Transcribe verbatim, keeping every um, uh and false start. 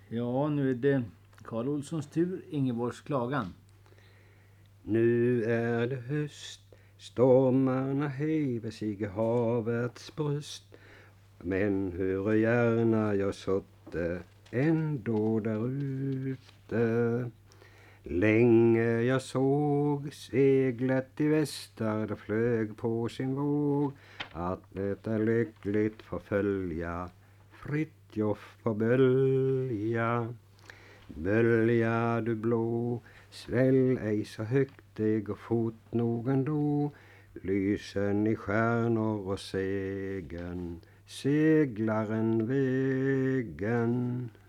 Ja, nu är det Karl Olssons tur, Ingeborgs klagan. Nu är det höst, stormarna häver sig i havets bröst. Men hur gärna jag såtte ändå där ute. Länge jag såg seglet i väster, det flög på sin våg. Att det är lyckligt för följa Fritjof på bölja. Bölja du blå, sväll ej så högt, det går fort nog ändå. Lysen i stjärnor och segern, seglaren vägen.